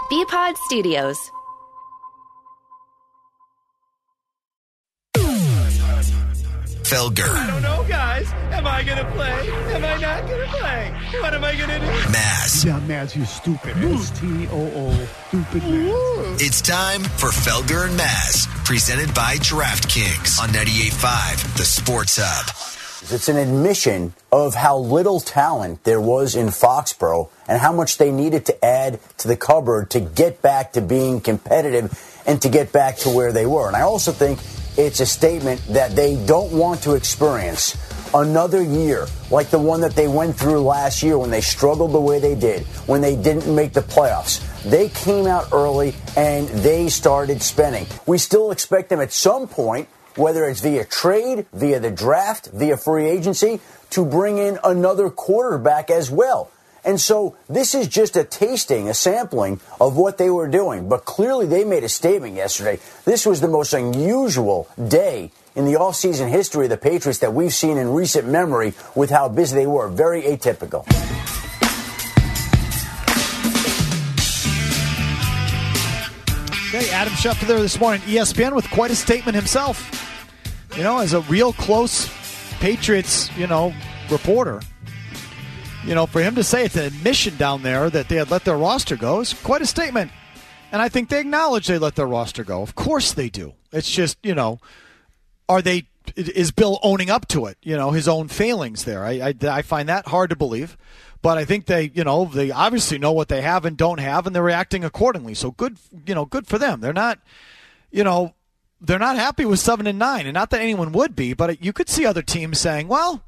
BPod Studios. Felger. I don't know, guys. Am I going to play? Am I not going to play? What am I going to do? Maz. Yeah, Maz, you stupid. S-T-O-O. Stupid Maz. It's time for Felger and Maz, presented by DraftKings on 98.5, the Sports Hub. It's an admission of how little talent there was in Foxborough and how much they needed to add to the cupboard to get back to being competitive and to get back to where they were. And I also think it's a statement that they don't want to experience another year like the one that they went through last year when they struggled the way they did, when they didn't make the playoffs. They came out early and they started spending. We still expect them at some point, whether it's via trade, via the draft, via free agency, to bring in another quarterback as well. And so this is just a tasting, a sampling of what they were doing. But clearly they made a statement yesterday. This was the most unusual day in the offseason history of the Patriots that we've seen in recent memory with how busy they were. Very atypical. Okay, Adam Schefter there this morning, ESPN, with quite a statement himself. You know, as a real close Patriots, reporter. For him to say it's an admission down there that they had let their roster go is quite a statement. And I think they acknowledge they let their roster go. Of course they do. It's just, is Bill owning up to it, his own failings there? I find that hard to believe. But I think they obviously know what they have and don't have, and they're reacting accordingly. So good for them. They're not, they're not happy with 7-9, and not that anyone would be, but you could see other teams saying, well,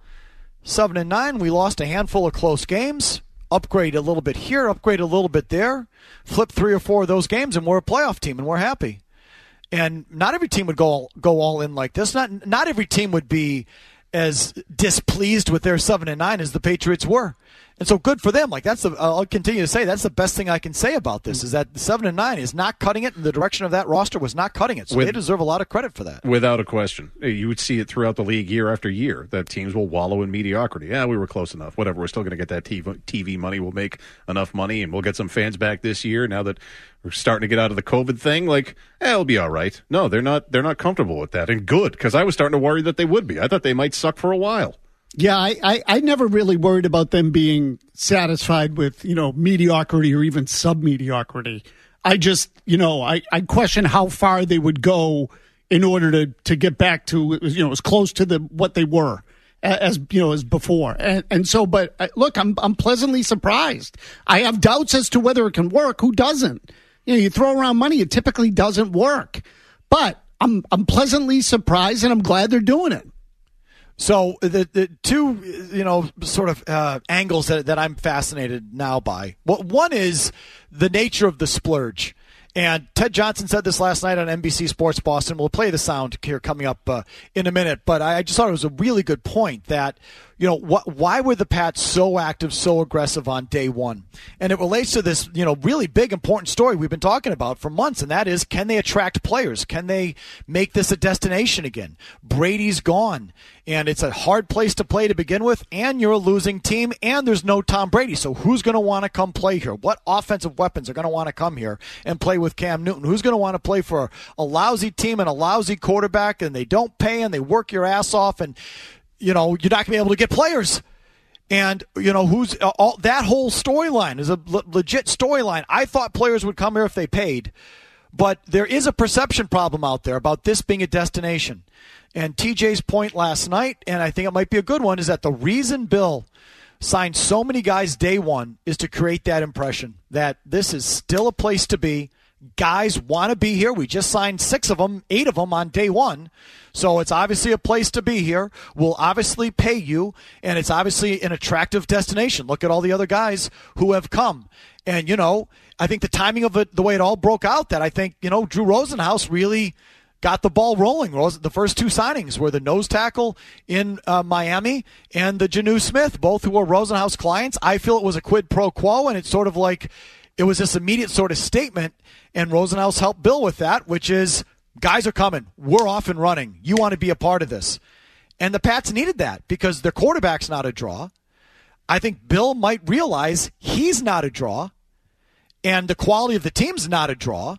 7-9, we lost a handful of close games, upgrade a little bit here, upgrade a little bit there, flip 3 or 4 of those games, and we're a playoff team, and we're happy. And not every team would go all in like this. Not every team would be as displeased with their 7-9 as the Patriots were. And so good for them. I'll continue to say that's the best thing I can say about this is that 7-9 is not cutting it, and the direction of that roster was not cutting it. So they deserve a lot of credit for that. Without a question. You would see it throughout the league year after year that teams will wallow in mediocrity. Yeah, we were close enough. Whatever. We're still going to get that TV money. We'll make enough money, and we'll get some fans back this year now that we're starting to get out of the COVID thing. It'll be all right. No, they're not comfortable with that. And good, because I was starting to worry that they would be. I thought they might suck for a while. Yeah, I never really worried about them being satisfied with, mediocrity or even sub-mediocrity. I just, I question how far they would go in order to get back to, as close to what they were as before. And so, but look, I'm pleasantly surprised. I have doubts as to whether it can work. Who doesn't? You throw around money, it typically doesn't work. But I'm pleasantly surprised, and I'm glad they're doing it. So the two, sort of angles that I'm fascinated now by. One is the nature of the splurge. And Ted Johnson said this last night on NBC Sports Boston. We'll play the sound here coming up in a minute. But I just thought it was a really good point that, why were the Pats so active, so aggressive on day one? And it relates to this, really big, important story we've been talking about for months, and that is, can they attract players? Can they make this a destination again? Brady's gone, and it's a hard place to play to begin with, and you're a losing team, and there's no Tom Brady. So who's going to want to come play here? What offensive weapons are going to want to come here and play with Cam Newton? Who's going to want to play for a lousy team and a lousy quarterback, and they don't pay, and they work your ass off, and you're not going to be able to get players. And, who's that whole storyline is a legit storyline. I thought players would come here if they paid, but there is a perception problem out there about this being a destination. And TJ's point last night, and I think it might be a good one, is that the reason Bill signed so many guys day one is to create that impression that this is still a place to be. Guys want to be here. We just signed 8 of them on day one. So it's obviously a place to be here. We'll obviously pay you, and it's obviously an attractive destination. Look at all the other guys who have come. And, I think the timing of it, the way it all broke out, that I think, Drew Rosenhaus really got the ball rolling. The first 2 signings were the nose tackle in Miami and the Jonnu Smith, both who were Rosenhaus clients. I feel it was a quid pro quo, and it's sort of like it was this immediate sort of statement, and Rosenhaus helped Bill with that, which is, guys are coming. We're off and running. You want to be a part of this. And the Pats needed that because their quarterback's not a draw. I think Bill might realize he's not a draw. and the quality of the team's not a draw.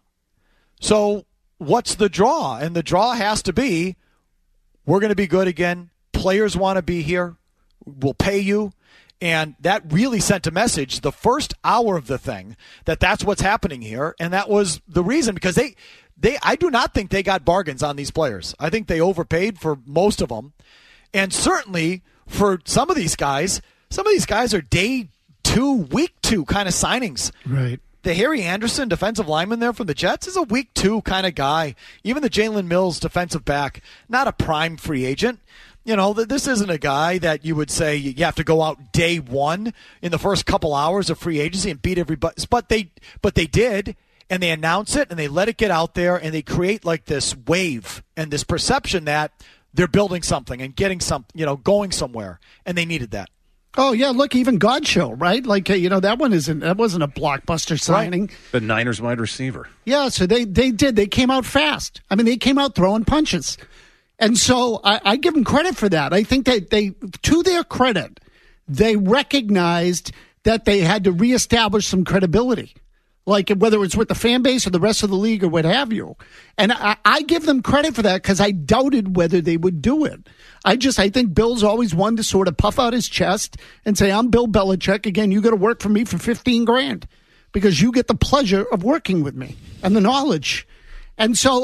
So what's the draw? And the draw has to be, we're going to be good again. Players want to be here. We'll pay you. And that really sent a message the first hour of the thing that that's what's happening here. And that was the reason, because I do not think they got bargains on these players. I think they overpaid for most of them. And certainly for some of these guys are day 2, week 2 kind of signings. Right. The Harry Anderson, defensive lineman there from the Jets, is a week 2 kind of guy. Even the Jalen Mills, defensive back, not a prime free agent. You know, this isn't a guy that you would say you have to go out day 1 in the first couple hours of free agency and beat everybody. But they did, and they announce it, and they let it get out there, and they create like this wave and this perception that they're building something and getting something, going somewhere, and they needed that. Oh, yeah, look, even Godchill, right? Like, that wasn't a blockbuster signing. Right. The Niners wide receiver. Yeah, so they did. They came out fast. I mean, they came out throwing punches. And so I give them credit for that. I think that they, to their credit, they recognized that they had to reestablish some credibility, like whether it's with the fan base or the rest of the league or what have you. And I give them credit for that because I doubted whether they would do it. I think Bill's always one to sort of puff out his chest and say, I'm Bill Belichick. Again, you got to work for me for $15,000 because you get the pleasure of working with me and the knowledge. And so,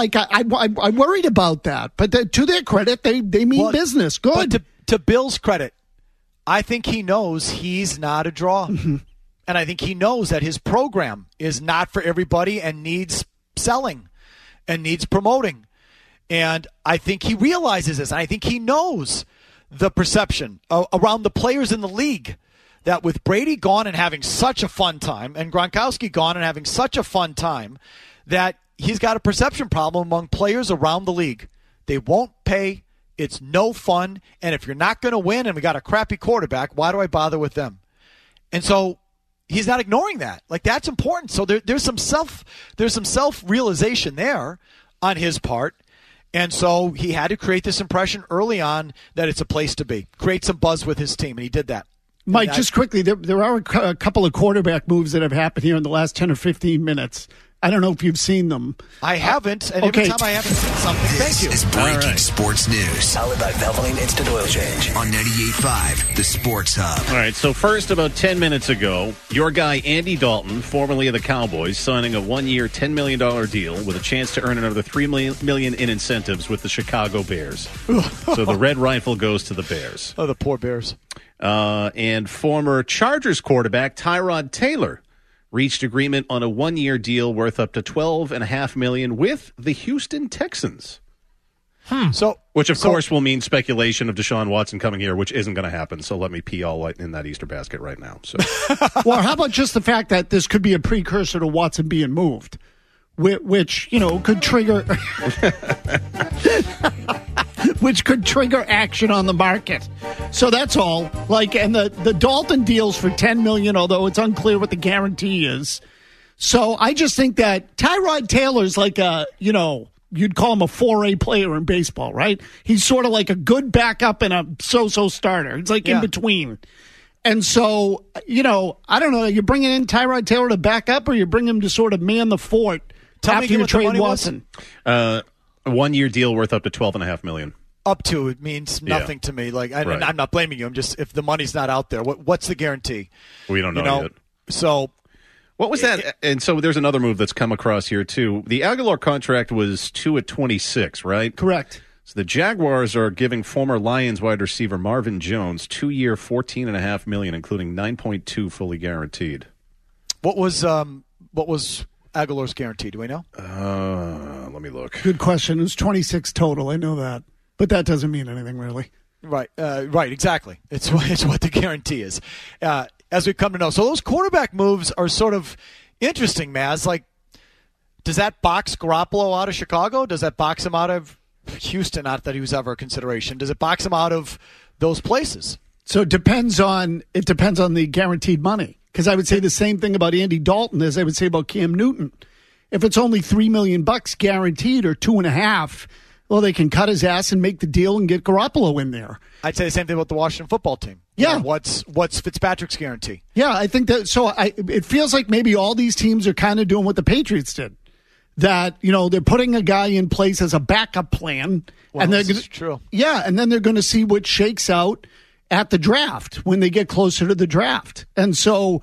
I worried about that. But to their credit, they mean business. Good. But to Bill's credit, I think he knows he's not a draw. Mm-hmm. And I think he knows that his program is not for everybody and needs selling and needs promoting. And I think he realizes this. I think he knows the perception around the players in the league that with Brady gone and having such a fun time and Gronkowski gone and having such a fun time that he's got a perception problem among players around the league. They won't pay. It's no fun. And if you're not going to win and we got a crappy quarterback, why do I bother with them? And so he's not ignoring that. Like, that's important. So there's some self-realization there on his part. And so he had to create this impression early on that it's a place to be. Create some buzz with his team, and he did that. Mike, just quickly, there are a couple of quarterback moves that have happened here in the last 10 or 15 minutes. I don't know if you've seen them. I haven't, and every time I haven't seen something, thank you. This is breaking sports news. Powered by Valvoline Instant Oil Change. On 98.5, the Sports Hub. All right, so first, about 10 minutes ago, your guy Andy Dalton, formerly of the Cowboys, signing a one-year, $10 million deal with a chance to earn another $3 million in incentives with the Chicago Bears. So the red rifle goes to the Bears. Oh, the poor Bears. And former Chargers quarterback Tyrod Taylor reached agreement on a one-year deal worth up to $12.5 million with the Houston Texans. Which, of course, will mean speculation of Deshaun Watson coming here, which isn't going to happen. So let me pee all in that Easter basket right now. So, well, how about just the fact that this could be a precursor to Watson being moved, which could trigger, which could trigger action on the market. So that's all. And the Dalton deals for $10 million, although it's unclear what the guarantee is. So I just think that Tyrod Taylor's like you'd call him a 4A player in baseball, right? He's sort of like a good backup and a so-so starter. It's like in between. And so, I don't know, you're bringing in Tyrod Taylor to back up, or you bring him to sort of man the fort after you trade Watson? A one-year deal worth up to $12.5 million. Up to, it means nothing to me. I'm not blaming you. I'm just, if the money's not out there, what's the guarantee? We don't know yet. So what was that? And so there's another move that's come across here too. The Aguilar contract was 2 at 26, right? Correct. So the Jaguars are giving former Lions wide receiver Marvin Jones 2-year, $14.5 million, including 9.2 fully guaranteed. What was Aguilar's guarantee? Do we know? Let me look. Good question. It was 26 total. I know that. But that doesn't mean anything, really. Right, exactly. It's what the guarantee is, as we come to know. So those quarterback moves are sort of interesting, Maz. Like, does that box Garoppolo out of Chicago? Does that box him out of Houston? Not that he was ever a consideration. Does it box him out of those places? So it depends on the guaranteed money. Because I would say the same thing about Andy Dalton as I would say about Cam Newton. If it's only $3 million guaranteed or $2.5 million, well, they can cut his ass and make the deal and get Garoppolo in there. I'd say the same thing about the Washington football team. Yeah. What's Fitzpatrick's guarantee? Yeah, I think that. So it feels like maybe all these teams are kind of doing what the Patriots did. That, they're putting a guy in place as a backup plan. Well, and this is true. Yeah, and then they're going to see what shakes out at the draft when they get closer to the draft. And so,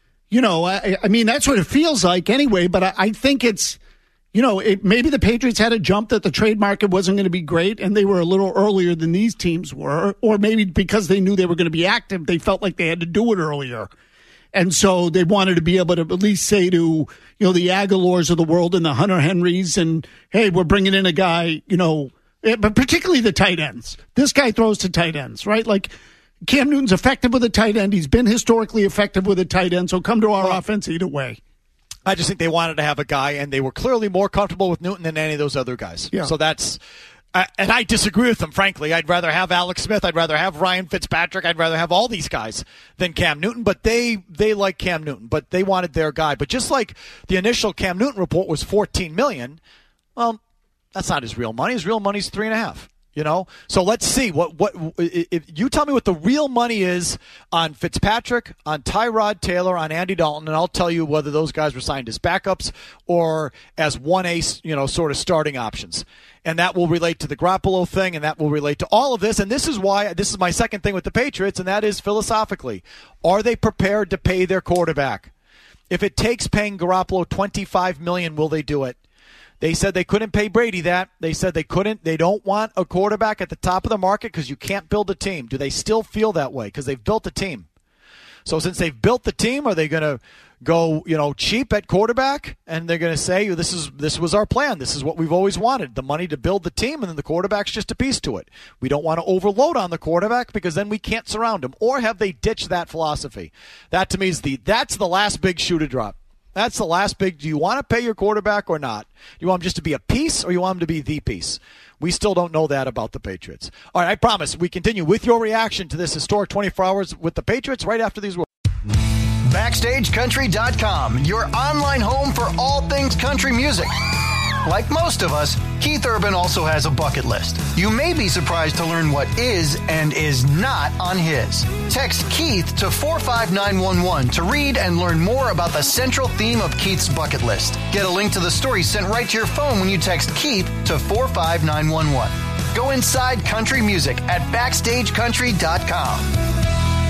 I mean, that's what it feels like anyway, but I think it's, maybe the Patriots had a jump that the trade market wasn't going to be great and they were a little earlier than these teams were, or maybe because they knew they were going to be active, they felt like they had to do it earlier. And so they wanted to be able to at least say to, the Aguilars of the world and the Hunter Henrys and, hey, we're bringing in a guy, but particularly the tight ends. This guy throws to tight ends, right? Like Cam Newton's effective with a tight end. He's been historically effective with a tight end. So come to our offense either way. I just think they wanted to have a guy, and they were clearly more comfortable with Newton than any of those other guys. Yeah. So that's and I disagree with them, frankly. I'd rather have Alex Smith. I'd rather have Ryan Fitzpatrick. I'd rather have all these guys than Cam Newton. But they like Cam Newton, but they wanted their guy. But just like the initial Cam Newton report was $14 million, well, that's not his real money. His real money's $3.5. So let's see what if you tell me what the real money is on Fitzpatrick, on Tyrod Taylor, on Andy Dalton, and I'll tell you whether those guys were signed as backups or as 1A, sort of starting options. And that will relate to the Garoppolo thing, and that will relate to all of this. And this is why this is my second thing with the Patriots, and that is philosophically, are they prepared to pay their quarterback? If it takes paying Garoppolo $25 million, will they do it? They said they couldn't pay Brady that. They said they couldn't. They don't want a quarterback at the top of the market because you can't build a team. Do they still feel that way? Because they've built a team. So since they've built the team, are they going to go, cheap at quarterback? And they're going to say, this was our plan. This is what we've always wanted. The money to build the team, and then the quarterback's just a piece to it. We don't want to overload on the quarterback because then we can't surround him. Or have they ditched that philosophy? That to me is that's the last big shoe to drop. That's the last big. Do you want to pay your quarterback or not? Do you want him just to be a piece or you want him to be the piece? We still don't know that about the Patriots. All right, I promise we continue with your reaction to this historic 24 hours with the Patriots right after these words. BackstageCountry.com, your online home for all things country music. Like most of us, Keith Urban also has a bucket list. You may be surprised to learn what is and is not on his. Text Keith to 45911 to read and learn more about the central theme of Keith's bucket list. Get a link to the story sent right to your phone when you text Keith to 45911. Go inside country music at BackstageCountry.com.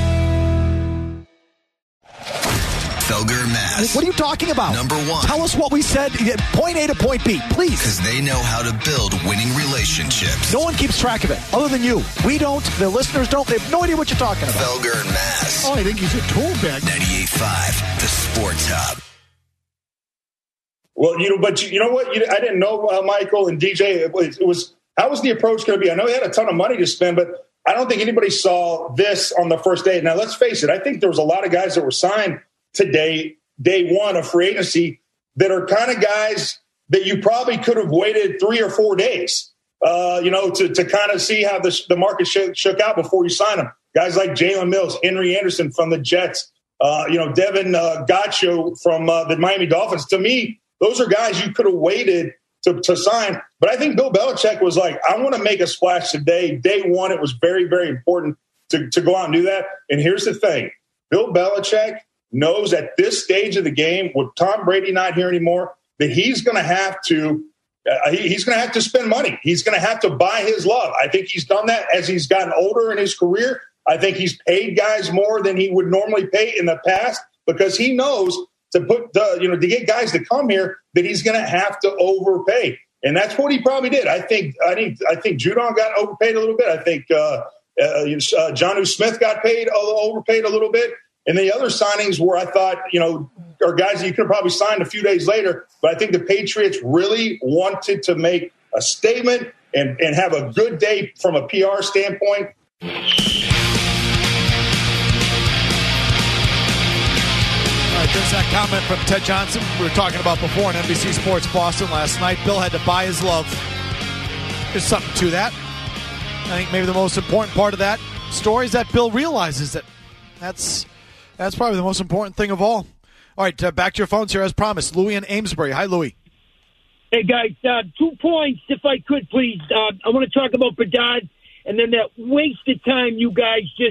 Felger and Mass. What are you talking about? Number one. Tell us what we said. Point A to point B, please. Because they know how to build winning relationships. No one keeps track of it, other than you. We don't. The listeners don't. They have no idea what you're talking about. Felger and Mass. Oh, I think he's a tool bag. 98.5, the Sports Hub. Well, but you know what? I didn't know, Michael and DJ. It was how was the approach going to be? I know he had a ton of money to spend, but I don't think anybody saw this on the first day. Now, let's face it. I think there was a lot of guys that were signed today, day one of free agency, that are kind of guys that you probably could have waited 3 or 4 days, to kind of see how the market shook out before you sign them. Guys like Jalen Mills, Henry Anderson from the Jets, Devin Gaccio from the Miami Dolphins. To me, those are guys you could have waited to sign. But I think Bill Belichick was like, I want to make a splash today. Day one, it was very, very important to go out and do that. And here's the thing. Bill Belichick knows at this stage of the game, with Tom Brady not here anymore, that he's going to have to spend money. He's going to have to buy his love. I think he's done that as he's gotten older in his career. I think he's paid guys more than he would normally pay in the past because he knows to to get guys to come here that he's going to have to overpay, and that's what he probably did. I think Judon got overpaid a little bit. I think Jonnu Smith got overpaid a little bit. And the other signings were, I thought, are guys that you could have probably signed a few days later. But I think the Patriots really wanted to make a statement and have a good day from a PR standpoint. All right, there's that comment from Ted Johnson we were talking about before on NBC Sports Boston last night. Bill had to buy his love. There's something to that. I think maybe the most important part of that story is that Bill realizes that that's probably the most important thing of all. All right, back to your phones here as promised. Louis in Amesbury. Hi, Louis. Hey, guys, 2 points, if I could, please. I want to talk about Bedard and then that wasted time you guys just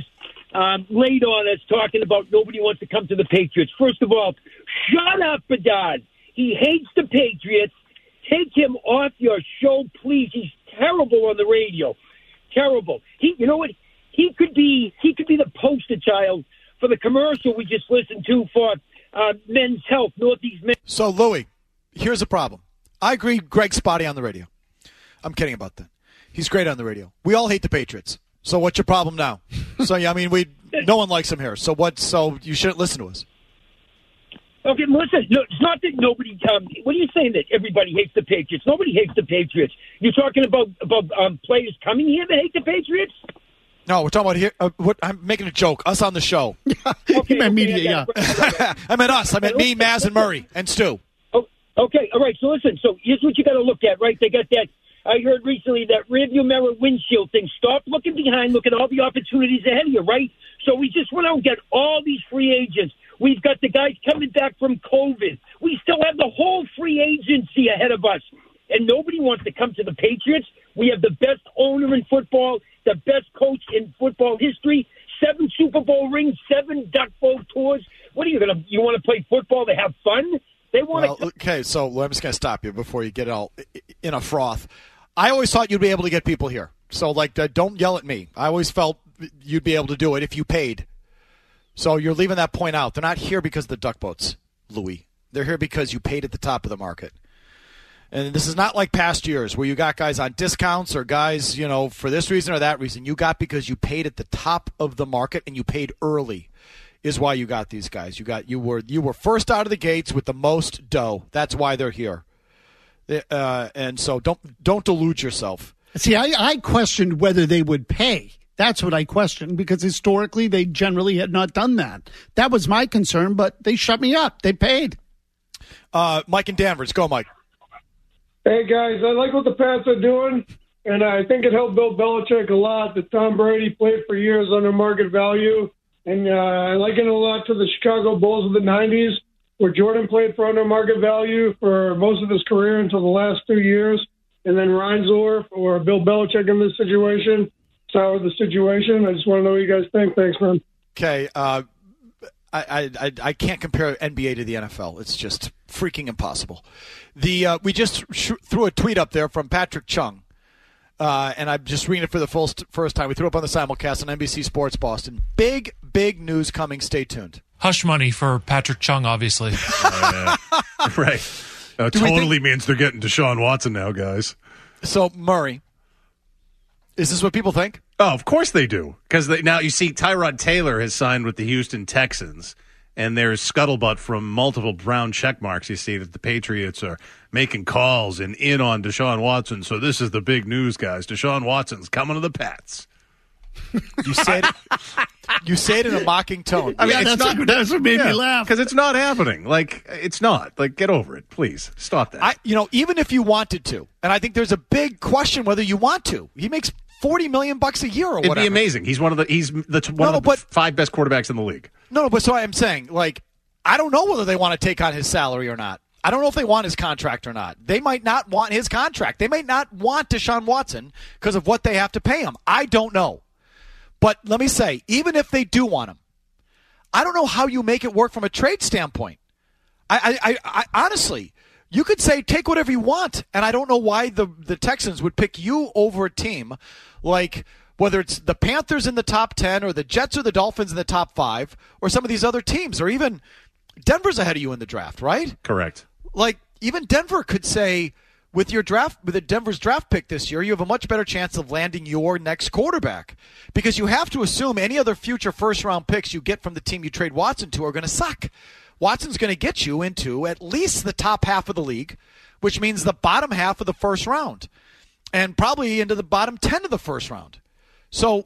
laid on us talking about nobody wants to come to the Patriots. First of all, shut up, Bedard. He hates the Patriots. Take him off your show, please. He's terrible on the radio. Terrible. You know what? He could be the poster child for the commercial we just listened to for Men's Health, Northeast Men. So, Louie, here's the problem. I agree Greg's spotty on the radio. I'm kidding about that. He's great on the radio. We all hate the Patriots. So what's your problem now? So, yeah, I mean, no one likes him here. So you shouldn't listen to us. Okay, listen, no, it's not that nobody what are you saying that everybody hates the Patriots? Nobody hates the Patriots. You're talking about players coming here that hate the Patriots? No, we're talking about here. I'm making a joke. Us on the show. Okay, media, yeah. I meant us. I meant me, Maz, and Murray, and Stu. Oh, okay, all right. So listen. So here's what you got to look at, right? They got that. I heard recently that rearview mirror windshield thing. Stop looking behind. Look at all the opportunities ahead of you, right? So we just went out and got all these free agents. We've got the guys coming back from COVID. We still have the whole free agency ahead of us. And nobody wants to come to the Patriots. We have the best owner in football, the best coach in football history, 7 Super Bowl rings, 7 Duck Bowl tours. What are you going to – you want to play football to have fun? They want to – Okay, so I'm just going to stop you before you get it all in a froth. I always thought you'd be able to get people here. So, don't yell at me. I always felt you'd be able to do it if you paid. So you're leaving that point out. They're not here because of the duck boats, Louis. They're here because you paid at the top of the market. And this is not like past years where you got guys on discounts or guys, for this reason or that reason. You got because you paid at the top of the market and you paid early is why you got these guys. You were first out of the gates with the most dough. That's why they're here. And so don't delude yourself. See, I questioned whether they would pay. That's what I questioned, because historically they generally had not done that. That was my concern, but they shut me up. They paid. Mike and Danvers. Go, Mike. Hey, guys, I like what the Pats are doing, and I think it helped Bill Belichick a lot that Tom Brady played for years under market value. And I liken it a lot to the Chicago Bulls of the 90s, where Jordan played for under market value for most of his career until the last 2 years. And then Reinsdorf or Bill Belichick in this situation soured the situation. I just want to know what you guys think. Thanks, man. Okay. I can't compare NBA to the NFL. It's just freaking impossible. We just threw a tweet up there from Patrick Chung, and I'm just reading it for the first time. We threw it up on the simulcast on NBC Sports Boston. Big news coming. Stay tuned. Hush money for Patrick Chung, obviously. Right. Totally means they're getting Deshaun Watson now, guys. So, Murray, is this what people think? Oh, of course they do. Because now you see Tyrod Taylor has signed with the Houston Texans, and there's scuttlebutt from multiple brown check marks. You see that the Patriots are making calls and in on Deshaun Watson. So this is the big news, guys. Deshaun Watson's coming to the Pats. You say it in a mocking tone. I mean, that's what made me laugh. Because it's not happening. It's not. Get over it, please. Stop that. Even if you wanted to, and I think there's a big question whether you want to. He makes $40 million a year or whatever. It'd be amazing. He's one of the 5 best quarterbacks in the league. No, but so I'm saying, I don't know whether they want to take on his salary or not. I don't know if they want his contract or not. They might not want his contract. They might not want Deshaun Watson because of what they have to pay him. I don't know. But let me say, even if they do want him, I don't know how you make it work from a trade standpoint. I honestly, you could say take whatever you want, and I don't know why the Texans would pick you over a team like whether it's the Panthers in the top 10 or the Jets or the Dolphins in the top 5 or some of these other teams, or even Denver's ahead of you in the draft, right? Correct. Even Denver could say, with the Denver's draft pick this year, you have a much better chance of landing your next quarterback, because you have to assume any other future first-round picks you get from the team you trade Watson to are going to suck. Watson's going to get you into at least the top half of the league, which means the bottom half of the first round, and probably into the bottom 10 of the first round. So,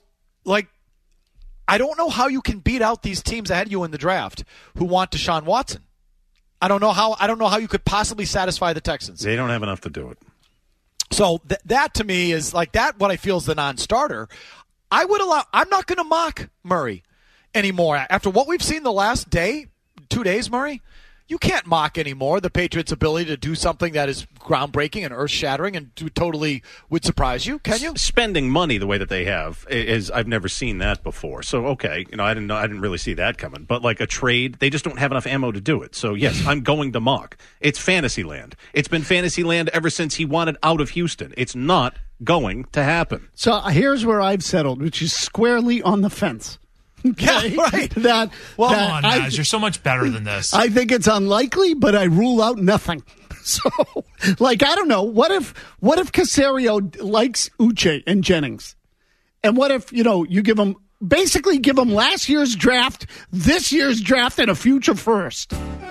I don't know how you can beat out these teams ahead of you in the draft who want Deshaun Watson. I don't know how you could possibly satisfy the Texans. They don't have enough to do it. So that to me is what I feel is the non-starter. I'm not going to mock Murray anymore. After what we've seen the last 2 days, Murray, you can't mock anymore the Patriots' ability to do something that is groundbreaking and earth-shattering and totally would surprise you, can you? Spending money the way that they have is I've never seen that before. So okay, I didn't really see that coming. But like a trade, they just don't have enough ammo to do it. So yes, I'm going to mock. It's Fantasyland. It's been Fantasyland ever since he wanted out of Houston. It's not going to happen. So here's where I've settled, which is squarely on the fence. Okay? Yeah, right. Come on, Naz, you're so much better than this. I think it's unlikely, but I rule out nothing. So, I don't know. What if Caserio likes Uche and Jennings? And what if, you give him last year's draft, this year's draft, and a future first?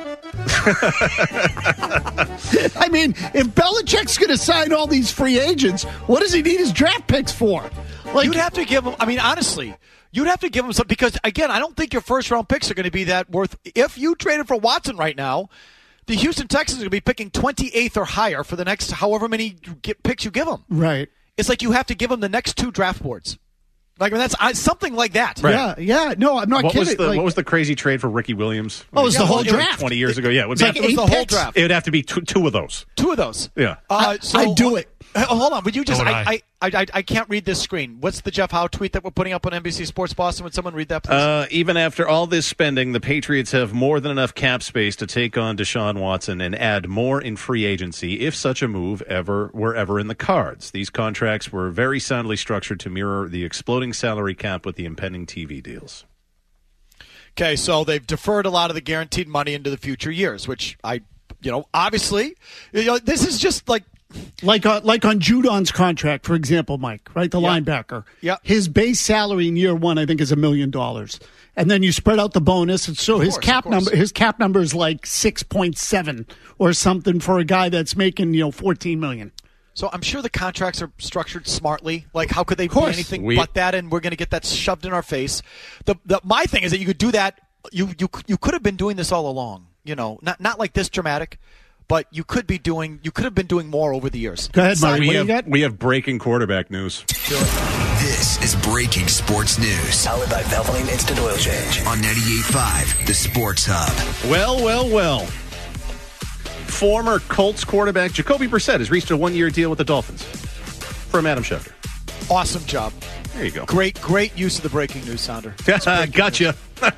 I mean, if Belichick's going to sign all these free agents, what does he need his draft picks for? You'd have to give him, honestly, you'd have to give him some, because, again, I don't think your first-round picks are going to be that worth. If you traded for Watson right now, the Houston Texans are going to be picking 28th or higher for the next however many picks you give them. Right. It's like you have to give them the next 2 draft boards. That's something like that. Right. Yeah. No, I'm not kidding. What was the crazy trade for Ricky Williams? Oh, it was the whole draft. 20 years ago. Yeah, it was the whole draft. It would have to be two of those. 2 of those. Yeah. I'd do it. Hold on. Would you just? I can't read this screen. What's the Jeff Howe tweet that we're putting up on NBC Sports Boston? Would someone read that, please? Even after all this spending, the Patriots have more than enough cap space to take on Deshaun Watson and add more in free agency if such a move were ever in the cards. These contracts were very soundly structured to mirror the exploding salary cap with the impending TV deals. Okay, so they've deferred a lot of the guaranteed money into the future years, which obviously, this is just like on Judon's contract, for example, Mike, right? The linebacker. Yeah. His base salary in year 1, I think, is $1 million. And then you spread out the bonus, and so his cap number is like 6.7 or something for a guy that's making, $14 million. So I'm sure the contracts are structured smartly. Like, how could they be anything but that? And we're going to get that shoved in our face. My thing is that you could do that. You could have been doing this all along. Not like this dramatic, but you could have been doing more over the years. Go ahead, Murray. We have breaking quarterback news. This is breaking sports news. Powered by Valvoline Instant Oil Change on 98.5, the Sports Hub. Well. Former Colts quarterback Jacoby Brissett has reached a 1-year deal with the Dolphins from Adam Schefter. Awesome job. There you go. Great use of the breaking news sounder. Gotcha.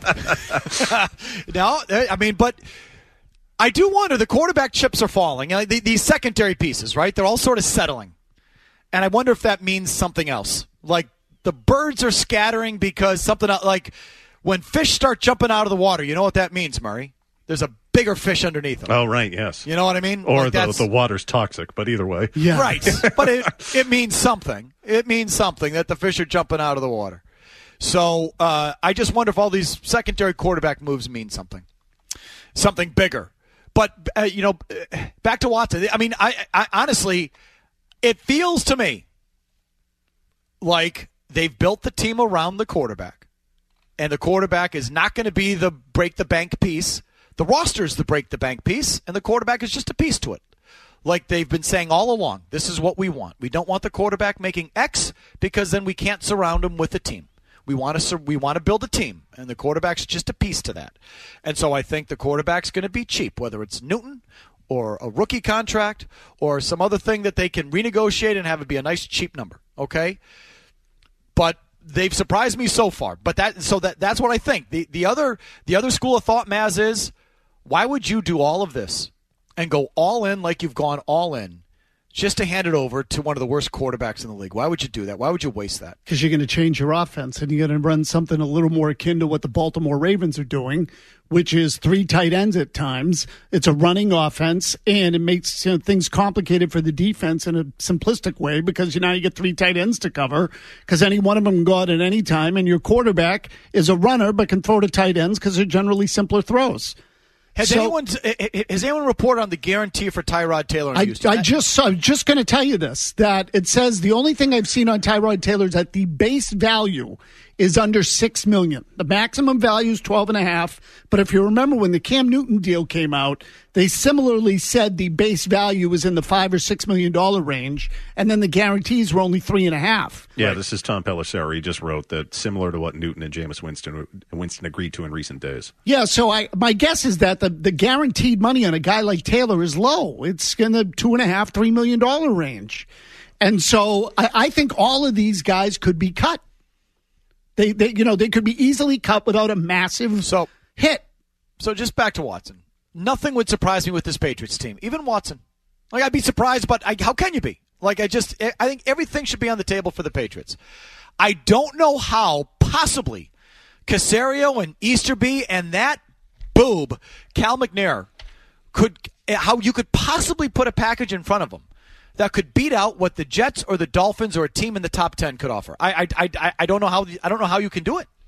But I do wonder, the quarterback chips are falling. These secondary pieces, right? They're all sort of settling. And I wonder if that means something else. Like the birds are scattering because something like when fish start jumping out of the water, you know what that means, Murray? There's a bigger fish underneath them. Oh, right, yes. You know what I mean? Or the water's toxic, but either way. Yeah. Right. But it means something. It means something that the fish are jumping out of the water. So I just wonder if all these secondary quarterback moves mean something. Something bigger. But, back to Watson. I mean, I honestly, it feels to me like they've built the team around the quarterback. And the quarterback is not going to be the break-the-bank piece. The roster is the break-the-bank piece, and the quarterback is just a piece to it. Like they've been saying all along, this is what we want. We don't want the quarterback making X because then we can't surround him with a team. We want to build a team, and the quarterback's just a piece to that. And so I think the quarterback's going to be cheap, whether it's Newton or a rookie contract or some other thing that they can renegotiate and have it be a nice cheap number, okay? But they've surprised me so far. But that's what I think. The other school of thought, Maz, is why would you do all of this and go all in like you've gone all in just to hand it over to one of the worst quarterbacks in the league? Why would you do that? Why would you waste that? Because you're going to change your offense and you're going to run something a little more akin to what the Baltimore Ravens are doing, which is 3 tight ends at times. It's a running offense, and it makes things complicated for the defense in a simplistic way because now you get 3 tight ends to cover because any one of them can go out at any time, and your quarterback is a runner but can throw to tight ends because they're generally simpler throws. Has anyone reported on the guarantee for Tyrod Taylor in Houston? I'm just going to tell you this, that it says the only thing I've seen on Tyrod Taylor is that the base value is under $6 million. The maximum value is $12.5. But if you remember when the Cam Newton deal came out, they similarly said the base value was in the $5 or $6 million range, and then the guarantees were only $3.5. Yeah, This is Tom Pelissero. He just wrote that similar to what Newton and Jameis Winston agreed to in recent days. Yeah, so my guess is that the guaranteed money on a guy like Taylor is low. It's in the $2.5, $3 million range. And so I think all of these guys could be cut. They could be easily cut without a massive hit. So just back to Watson. Nothing would surprise me with this Patriots team, even Watson. Like, I'd be surprised, but how can you be? Like, I think everything should be on the table for the Patriots. I don't know how possibly Caserio and Easterby and that boob, Cal McNair, how you could possibly put a package in front of them that could beat out what the Jets or the Dolphins or a team in the top 10 could offer. I don't know how you can do it.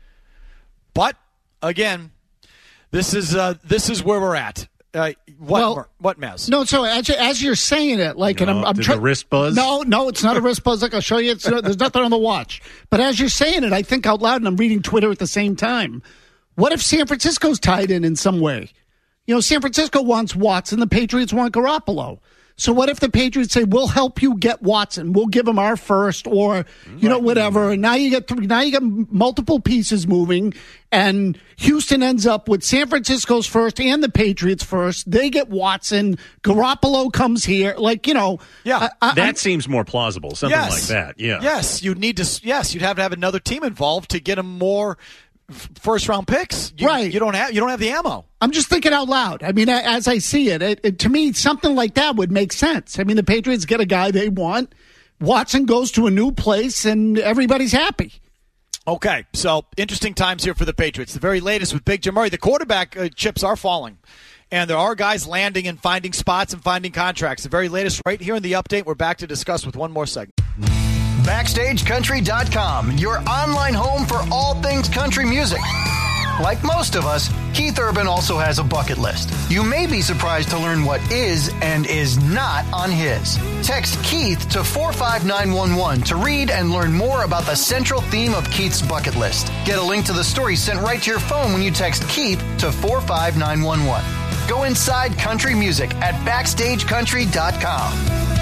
But again, this is where we're at. What, Maz? No, so as you're saying it, like, and I'm trying. The wrist buzz? No, it's not a wrist buzz. Like, I'll show you. There's nothing on the watch. But as you're saying it, I think out loud, and I'm reading Twitter at the same time. What if San Francisco's tied in some way? San Francisco wants Watson. The Patriots want Garoppolo. So what if the Patriots say, we'll help you get Watson. We'll give him our first, or, whatever. And now you get multiple pieces moving, and Houston ends up with San Francisco's first and the Patriots first. They get Watson. Garoppolo comes here. Yeah. That seems more plausible. Something like that. Yeah. Yes. You'd have to have another team involved to get him more first-round picks. Right. You don't have the ammo. I'm just thinking out loud. I mean, as I see it, to me, something like that would make sense. I mean, the Patriots get a guy they want. Watson goes to a new place, and everybody's happy. Okay, so interesting times here for the Patriots. The very latest with Big Jim Murray. The quarterback chips are falling, and there are guys landing and finding spots and finding contracts. The very latest right here in the update. We're back to discuss with one more segment. BackstageCountry.com, your online home for all things country music. Like most of us, Keith Urban also has a bucket list. You may be surprised to learn what is and is not on his. Text Keith to 45911 to read and learn more about the central theme of Keith's bucket list. Get a link to the story sent right to your phone when you text Keith to 45911. Go inside country music at BackstageCountry.com.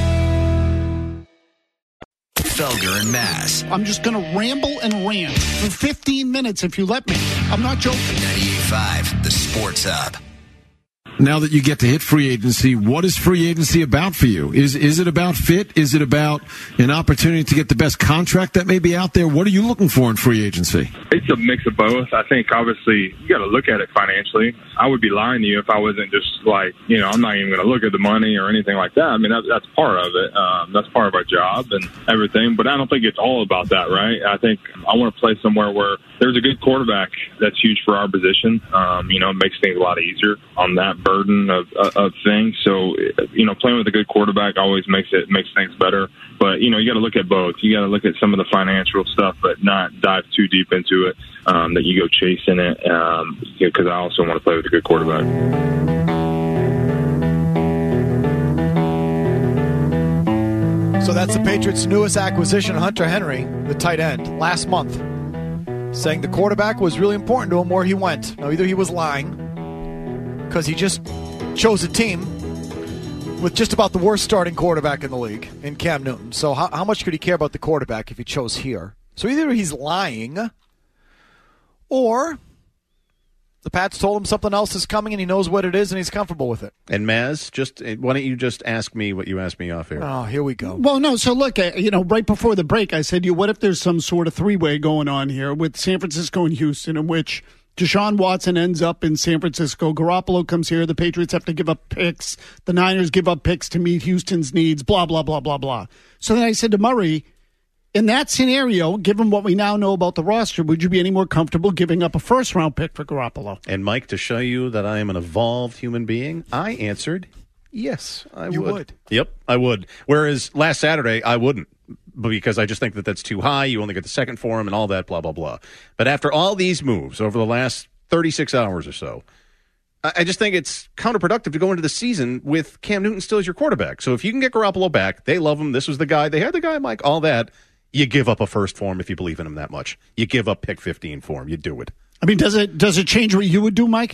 Felger and Maz. I'm just going to ramble and rant for 15 minutes if you let me. I'm not joking. 98.5, the Sports Hub. Now that you get to hit free agency, what is free agency about for you? Is it about fit? Is it about an opportunity to get the best contract that may be out there? What are you looking for in free agency? It's a mix of both. I think, obviously, you got to look at it financially. I would be lying to you if I wasn't just like, I'm not even going to look at the money or anything like that. I mean, that's part of it. That's part of our job and everything. But I don't think it's all about that, right? I think I want to play somewhere where there's a good quarterback that's huge for our position. It makes things a lot easier on that burden of things. So, playing with a good quarterback always makes things better. But, you got to look at both. You got to look at some of the financial stuff, but not dive too deep into it, that you go chasing it, because I also want to play with a good quarterback. So that's the Patriots' newest acquisition, Hunter Henry, the tight end, last month, saying the quarterback was really important to him where he went. Now, either he was lying because he just chose a team with just about the worst starting quarterback in the league in Cam Newton. So how much could he care about the quarterback if he chose here? So either he's lying or the Pats told him something else is coming and he knows what it is and he's comfortable with it. And Maz, why don't you just ask me what you asked me off air? Oh, here we go. Well, no, so look, right before the break, I said, what if there's some sort of three-way going on here with San Francisco and Houston in which Deshaun Watson ends up in San Francisco. Garoppolo comes here. The Patriots have to give up picks. The Niners give up picks to meet Houston's needs, blah, blah, blah, blah, blah. So then I said to Murray, in that scenario, given what we now know about the roster, would you be any more comfortable giving up a first-round pick for Garoppolo? And, Mike, to show you that I am an evolved human being, I answered yes, I would. You would? Yep, I would. Whereas last Saturday, I wouldn't. Because I just think that that's too high. You only get the second for him and all that, blah, blah, blah. But after all these moves over the last 36 hours or so, I just think it's counterproductive to go into the season with Cam Newton still as your quarterback. So if you can get Garoppolo back, they love him. This was the guy. They had the guy, Mike, all that. You give up a first for him if you believe in him that much. You give up pick 15 for him. You do it. I mean, does it change what you would do, Mike?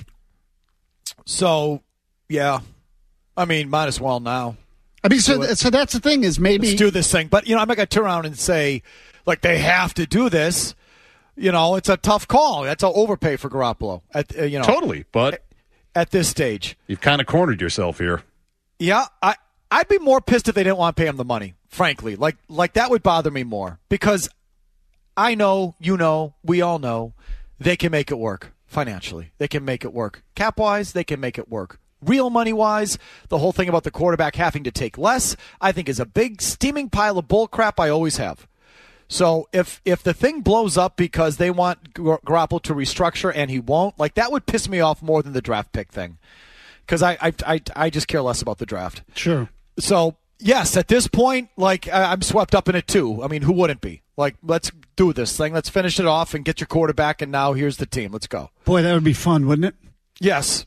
So, yeah. I mean, might as well now. I mean, so that's the thing is maybe... Let's do this thing. But, I'm not going to turn around and say, like, they have to do this. It's a tough call. That's an overpay for Garoppolo. Totally, but... At this stage. You've kind of cornered yourself here. Yeah, I'd be more pissed if they didn't want to pay him the money, frankly. Like that would bother me more. Because I know, we all know, they can make it work financially. They can make it work. Cap-wise, they can make it work. Real money-wise, the whole thing about the quarterback having to take less, I think is a big steaming pile of bull crap. I always have. So if the thing blows up because they want Garoppolo to restructure and he won't, like that would piss me off more than the draft pick thing. Because I just care less about the draft. Sure. So, yes, at this point, like I'm swept up in it too. I mean, who wouldn't be? Like, let's do this thing. Let's finish it off and get your quarterback, and now here's the team. Let's go. Boy, that would be fun, wouldn't it? Yes,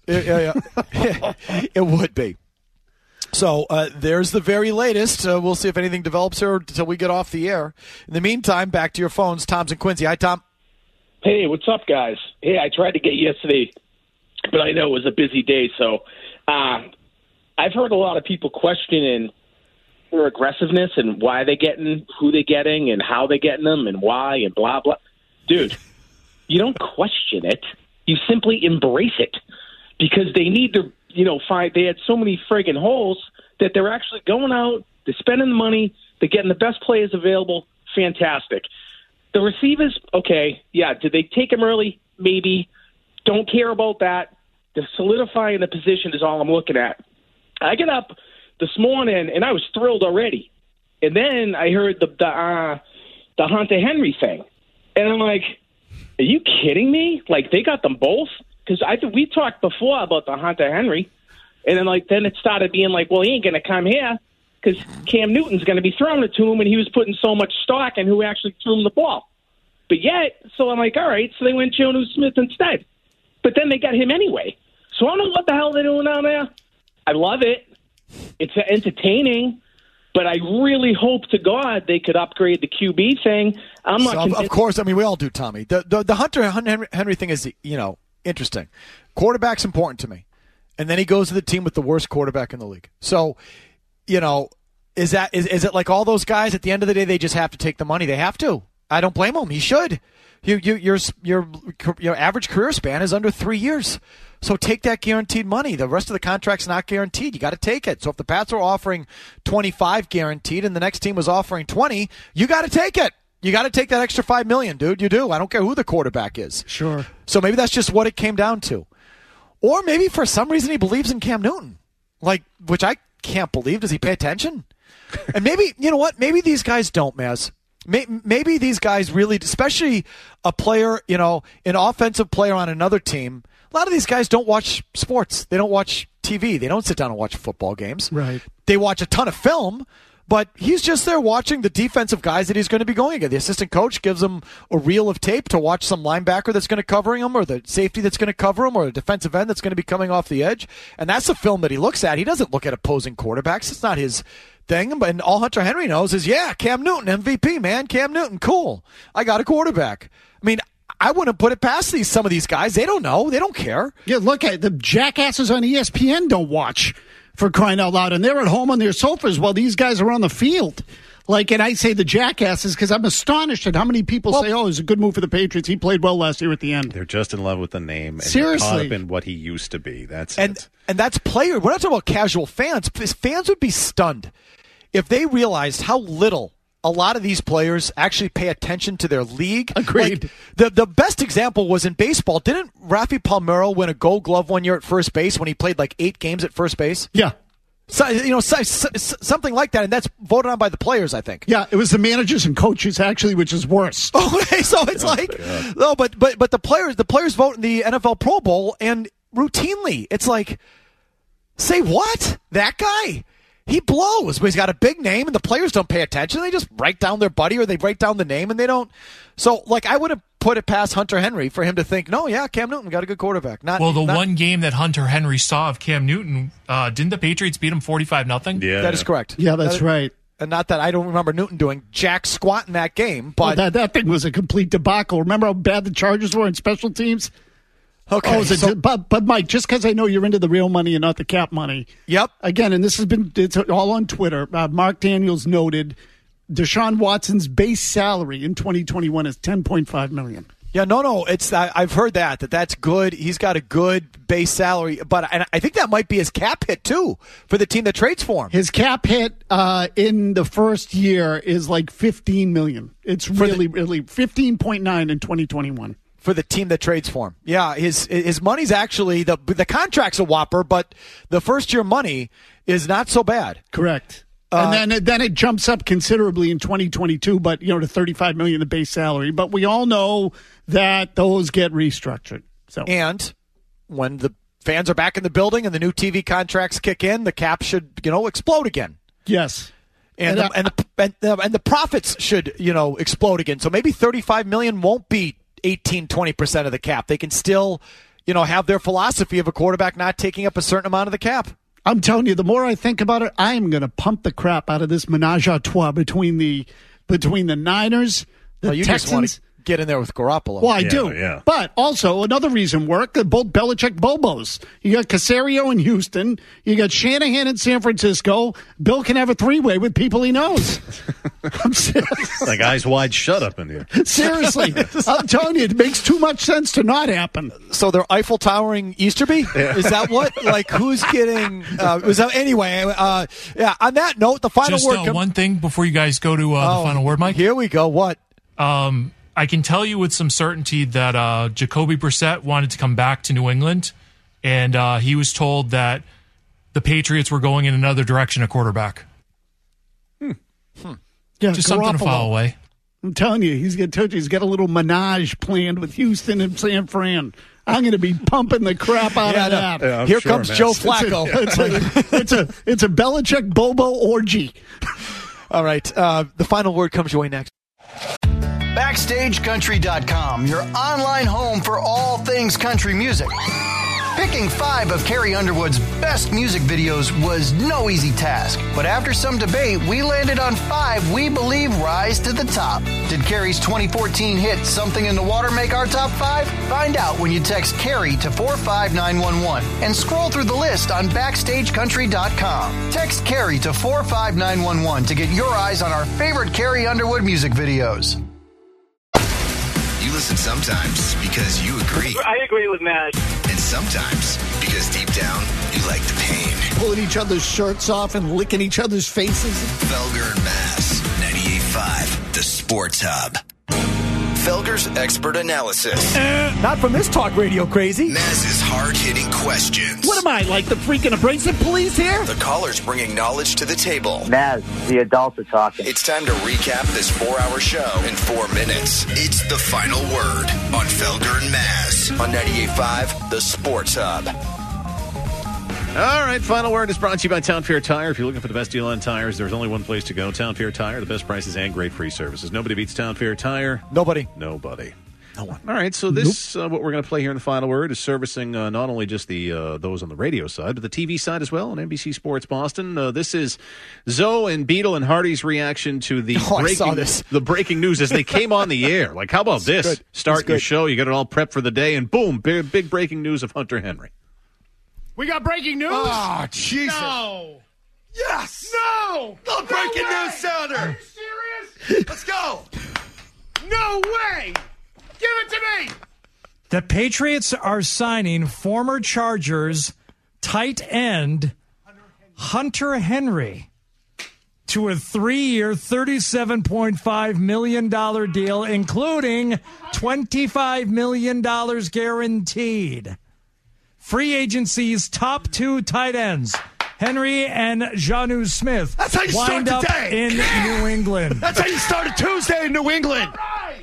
it would be. So there's the very latest. We'll see if anything develops here until we get off the air. In the meantime, back to your phones. Tom's in Quincy. Hi, Tom. Hey, what's up, guys? Hey, I tried to get you yesterday, but I know it was a busy day. So I've heard a lot of people questioning their aggressiveness and why they're getting who they're getting and how they're getting them and why and blah, blah. Dude, you don't question it. You simply embrace it because they need to, they had so many friggin' holes that they're actually going out, they're spending the money, they're getting the best players available. Fantastic. The receivers, okay, yeah, did they take them early? Maybe. Don't care about that. The solidifying the position is all I'm looking at. I get up this morning, and I was thrilled already. And then I heard the Hunter Henry thing. And I'm like, are you kidding me? Like, they got them both? Because I think we talked before about the Hunter Henry. And then it started being like, well, he ain't going to come here because Cam Newton's going to be throwing it to him, and he was putting so much stock in who actually threw him the ball. But yet, so I'm like, all right, so they went Jonnu Smith instead. But then they got him anyway. So I don't know what the hell they're doing down there. I love it. It's entertaining. But I really hope to God they could upgrade the QB thing. I'm not convinced. Of course, I mean, we all do, Tommy. The Hunter Henry thing is, interesting. Quarterback's important to me. And then he goes to the team with the worst quarterback in the league. So, is it like all those guys at the end of the day, they just have to take the money? They have to. I don't blame him. He should. Your average career span is under 3 years. So take that guaranteed money. The rest of the contract's not guaranteed. You got to take it. So if the Pats are offering 25 guaranteed and the next team was offering 20, you got to take it. You got to take that extra $5 million, dude. You do. I don't care who the quarterback is. Sure. So maybe that's just what it came down to. Or maybe for some reason he believes in Cam Newton, which I can't believe. Does he pay attention? And maybe, you know what? Maybe these guys don't, Maz. Maybe these guys really, especially a player, an offensive player on another team, a lot of these guys don't watch sports. They don't watch TV. They don't sit down and watch football games. Right. They watch a ton of film, but he's just there watching the defensive guys that he's going to be going against. The assistant coach gives him a reel of tape to watch some linebacker that's going to cover him, or the safety that's going to cover him, or the defensive end that's going to be coming off the edge. And that's the film that he looks at. He doesn't look at opposing quarterbacks. It's not his thing. But all Hunter Henry knows is, Cam Newton, MVP, man. Cam Newton, cool. I got a quarterback. I mean, I wouldn't put it past some of these guys. They don't know. They don't care. Yeah, look at the jackasses on ESPN don't watch, for crying out loud, and they're at home on their sofas while these guys are on the field. And I say the jackasses because I'm astonished at how many people say, "Oh, it was a good move for the Patriots. He played well last year at the end." They're just in love with the name. And seriously, caught up in what he used to be. That's it. And that's player. We're not talking about casual fans. Fans would be stunned if they realized how little a lot of these players actually pay attention to their league. Agreed. The best example was in baseball. Didn't Rafi Palmeiro win a Gold Glove one year at first base when he played 8 games at first base? Yeah. So, something like that, and that's voted on by the players, I think. Yeah, it was the managers and coaches actually, which is worse. Okay, so it's no, but the players vote in the NFL Pro Bowl, and routinely it's like, say what? That guy? He blows, but he's got a big name, and the players don't pay attention. They just write down their buddy, or they write down the name, and they don't. So, I would have put it past Hunter Henry for him to think, no, Cam Newton got a good quarterback. One game that Hunter Henry saw of Cam Newton, didn't the Patriots beat him 45-0? Yeah, that is correct. Yeah, that's right. And not that I don't remember Newton doing jack squat in that game, but that thing was a complete debacle. Remember how bad the Chargers were in special teams? Okay, but Mike, just because I know you're into the real money and not the cap money. Yep. Again, and it's all on Twitter. Mark Daniels noted Deshaun Watson's base salary in 2021 is $10.5 million. Yeah, no. I've heard that's good. He's got a good base salary, and I think that might be his cap hit too for the team that trades for him. His cap hit in the first year is like $15 million. It's really 15.9 in 2021. For the team that trades for him. Yeah, his money's actually, the contract's a whopper, but the first-year money is not so bad. Correct. And then it jumps up considerably in 2022, but, to $35 million the base salary. But we all know that those get restructured. So And when the fans are back in the building and the new TV contracts kick in, the cap should, explode again. Yes. And the profits should, explode again. So maybe $35 million won't be 18-20% of the cap. They can still, have their philosophy of a quarterback not taking up a certain amount of the cap. I'm telling you, the more I think about it, I am going to pump the crap out of this menage a trois between the Niners, the Texans. Just want to get in there with Garoppolo. Well, I do. Yeah. But also, another reason both Belichick Bobos. You got Caserio in Houston. You got Shanahan in San Francisco. Bill can have a three-way with people he knows. I'm serious. Like eyes wide shut up in here. Seriously. I'm telling you, it makes too much sense to not happen. So they're Eiffel Towering Easterby? Yeah. Is that what? Like, who's getting... anyway, on that note, the final word... Just one thing before you guys go to the final word, Mike. Here we go. What? I can tell you with some certainty that Jacoby Brissett wanted to come back to New England, and he was told that the Patriots were going in another direction at quarterback. Yeah, just something to file away. I'm telling you, he's got a little menage planned with Houston and San Fran. I'm going to be pumping the crap out of that. Yeah, Here comes Joe Flacco. It's a Belichick Bobo orgy. All right, the final word comes your way next. BackstageCountry.com, your online home for all things country music. Picking 5 of Carrie Underwood's best music videos was no easy task, but after some debate, we landed on 5 we believe rise to the top. Did Carrie's 2014 hit Something in the Water make our top 5? Find out when you text Carrie to 45911 and scroll through the list on BackstageCountry.com. Text Carrie to 45911 to get your eyes on our favorite Carrie Underwood music videos. You listen sometimes because you agree. I agree with Matt. And sometimes because deep down, you like the pain. Pulling each other's shirts off and licking each other's faces. Felger and Mass, 98.5, the Sports Hub. Felger's expert analysis. Not from this talk radio crazy. Maz's hard-hitting questions. What am I, like the freaking abrasive police here? The callers bringing knowledge to the table. Maz, the adults are talking. It's time to recap this 4-hour show in 4 minutes. It's the final word on Felger and Maz on 98.5, the Sports Hub. All right, final word is brought to you by Town Fair Tire. If you're looking for the best deal on tires, there's only one place to go. Town Fair Tire, the best prices and great free services. Nobody beats Town Fair Tire. Nobody. No one. All right, so this what we're going to play here in the final word is servicing not only just the those on the radio side, but the TV side as well on NBC Sports Boston. This is Zoe and Beetle and Hardy's reaction to the breaking news as they came on the air. Like, how about this? Good. Start your show, you get it all prepped for the day, and boom, big breaking news of Hunter Henry. We got breaking news? Oh, Jesus. No. Yes. No. The breaking news sounder. Are you serious? Let's go. No way. Give it to me. The Patriots are signing former Chargers tight end Hunter Henry to a 3-year, $37.5 million deal, including $25 million guaranteed. Free agency's top 2 tight ends, Henry and Jonnu Smith, that's how you wind start up today. In New England. That's how you start a Tuesday in New England.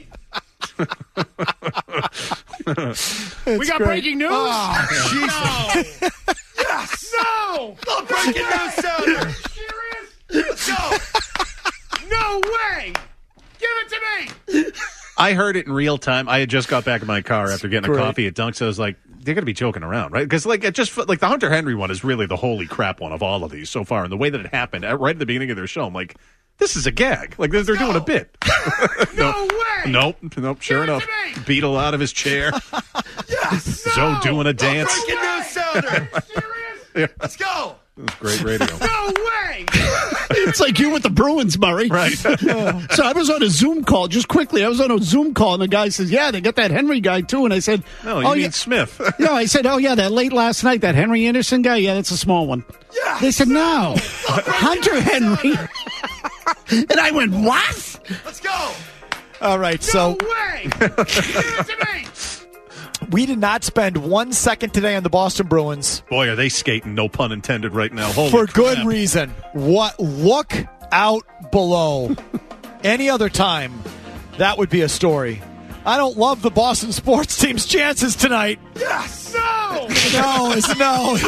We got breaking news? Oh, Jesus. No. Yes. No. The breaking news sounder. Are you serious? Let's go. No way. Give it to me. I heard it in real time. I had just got back in my car after getting a coffee at Dunk's. So I was like, they're going to be joking around, right? Because it just like the Hunter Henry one is really the holy crap one of all of these so far. And the way that it happened right at the beginning of their show, I'm like, This is a gag. Like they're doing a bit. No way! Nope. Sure enough, Beetle out of his chair. Yes! Zoe doing a dance. Breaking news sounder! Serious? Let's go! That's great radio. No way! It's like you with the Bruins, Murray. Right. So I was on a Zoom call, just quickly. I was on a Zoom call, and the guy says, yeah, they got that Henry guy, too. And I said, No, you mean Smith. No, I said, oh, yeah, that late last night, that Henry Anderson guy, yeah, that's a small one. Yes! They said, no, Hunter Henry. And I went, what? Let's go! All right, so No way! Give it to me! we did not spend 1 second today on the Boston Bruins. Boy, are they skating, no pun intended, right now. Holy For crap. good reason. What? Look out below. Any other time, that would be a story. I don't love the Boston sports team's chances tonight. Yes! No! No.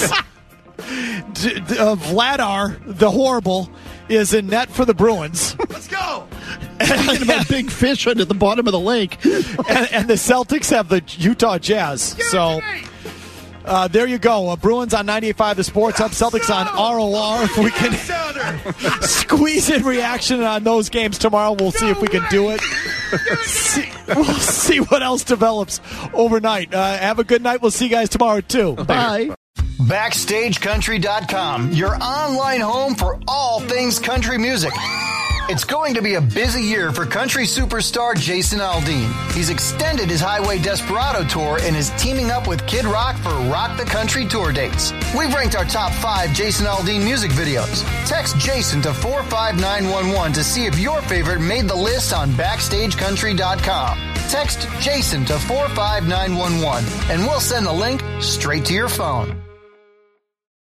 Vladar, the horrible, is in net for the Bruins. Let's go! Talking about big fish under the bottom of the lake. and the Celtics have the Utah Jazz. So there you go. Bruins on 98.5 The Sports Hub. Celtics on ROR. If we can squeeze in reaction on those games tomorrow, we'll see if we can do it. We'll see what else develops overnight. Have a good night. We'll see you guys tomorrow, too. Bye. BackstageCountry.com, your online home for all things country music. It's going to be a busy year for country superstar Jason Aldean. He's extended his Highway Desperado tour and is teaming up with Kid Rock for Rock the Country tour dates. We've ranked our top 5 Jason Aldean music videos. Text Jason to 45911 to see if your favorite made the list on BackstageCountry.com. Text Jason to 45911 and we'll send the link straight to your phone.